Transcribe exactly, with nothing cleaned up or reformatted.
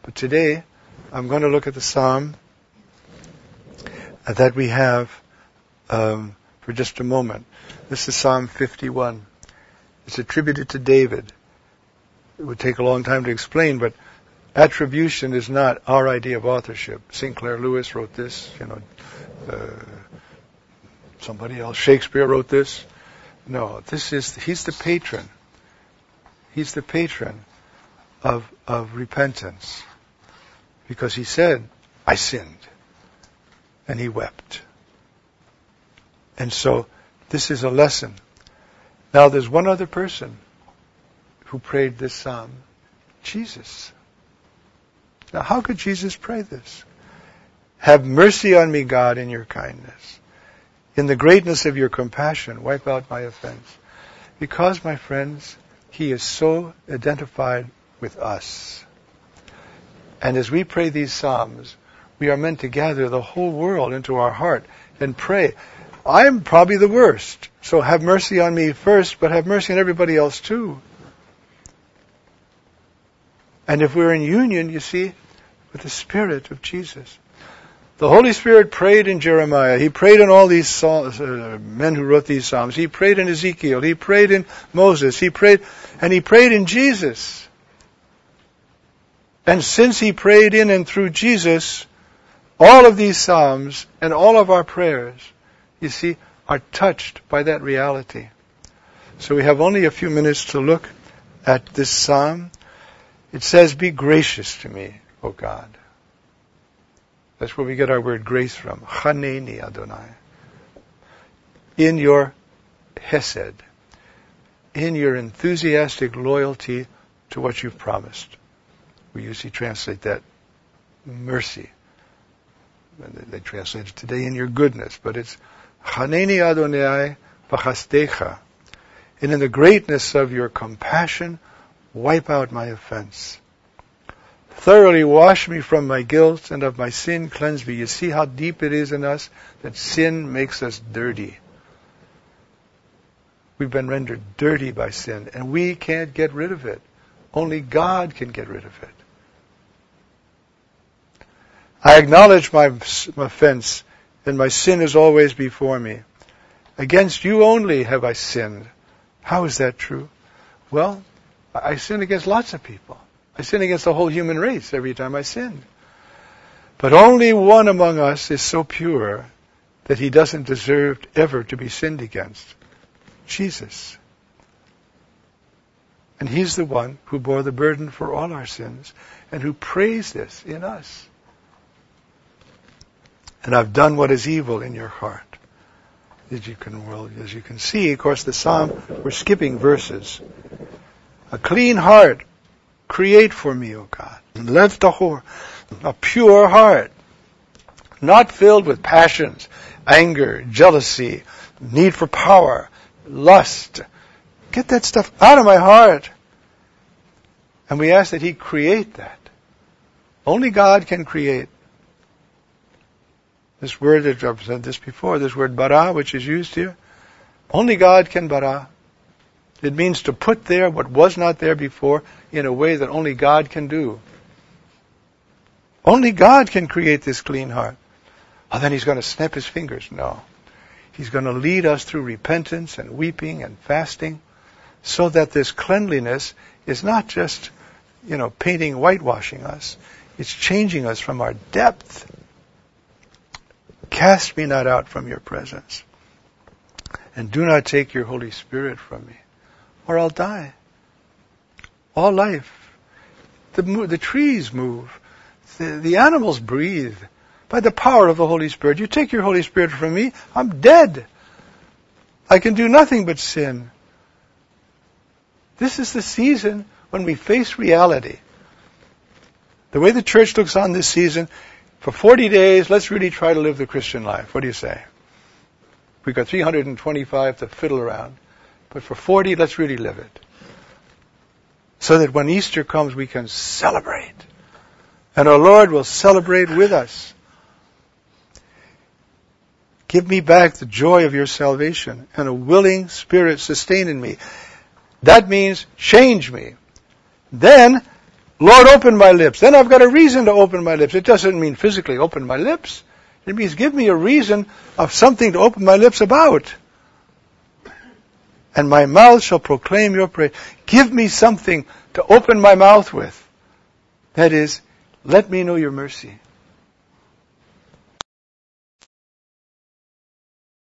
But today, I'm going to look at the psalm that we have um, for just a moment. This is Psalm fifty-one. It's attributed to David. It would take a long time to explain, but attribution is not our idea of authorship. Sinclair Lewis wrote this, you know, uh, somebody else, Shakespeare wrote this. No, this is, he's the patron. He's the patron of, of repentance. Because he said, I sinned. And he wept. And so, this is a lesson. Now there's one other person who prayed this psalm. Jesus. Now how could Jesus pray this? Have mercy on me, God, in your kindness. In the greatness of your compassion, wipe out my offense. Because, my friends, he is so identified with us. And as we pray these psalms, we are meant to gather the whole world into our heart and pray. I'm probably the worst, so have mercy on me first, but have mercy on everybody else too. And if we're in union, you see, with the Spirit of Jesus. The Holy Spirit prayed in Jeremiah. He prayed in all these psalms, uh, men who wrote these psalms. He prayed in Ezekiel. He prayed in Moses. He prayed, and he prayed in Jesus. And since he prayed in and through Jesus, all of these psalms and all of our prayers, you see, are touched by that reality. So we have only a few minutes to look at this psalm. It says, be gracious to me, O God. That's where we get our word grace from. Chaneni Adonai. In your hesed. In your enthusiastic loyalty to what you've promised. We usually translate that mercy. They translate it today in your goodness, but it's Chaneni Adonai v'chastecha. And in the greatness of your compassion, wipe out my offense. Thoroughly wash me from my guilt, and of my sin cleanse me. You see how deep it is in us that sin makes us dirty. We've been rendered dirty by sin, and we can't get rid of it. Only God can get rid of it. I acknowledge my offense, and my sin is always before me. Against you only have I sinned. How is that true? Well, I sin against lots of people. I sin against the whole human race every time I sin. But only one among us is so pure that he doesn't deserve ever to be sinned against. Jesus. And he's the one who bore the burden for all our sins and who prays this in us. And I've done what is evil in your heart. As you can, well, as you can see, of course, the psalm, we're skipping verses. A clean heart, create for me, O God. Lev tahor, a pure heart, not filled with passions, anger, jealousy, need for power, lust. Get that stuff out of my heart. And we ask that he create that. Only God can create. This word, I've said this before, this word bara, which is used here, only God can bara. It means to put there what was not there before in a way that only God can do. Only God can create this clean heart. Oh, then he's going to snap his fingers. No. He's going to lead us through repentance and weeping and fasting so that this cleanliness is not just, you know, painting, whitewashing us. It's changing us from our depth. Cast me not out from your presence. And do not take your Holy Spirit from me, or I'll die. All life. The, the trees move. The, the animals breathe. By the power of the Holy Spirit. You take your Holy Spirit from me, I'm dead. I can do nothing but sin. This is the season when we face reality. The way the church looks on this season, for forty days, let's really try to live the Christian life. What do you say? We've got three hundred twenty-five to fiddle around. But for forty, let's really live it. So that when Easter comes, we can celebrate. And our Lord will celebrate with us. Give me back the joy of your salvation and a willing spirit sustain in me. That means change me. Then Lord, open my lips. Then I've got a reason to open my lips. It doesn't mean physically open my lips. It means give me a reason of something to open my lips about. And my mouth shall proclaim your praise. Give me something to open my mouth with. That is, let me know your mercy.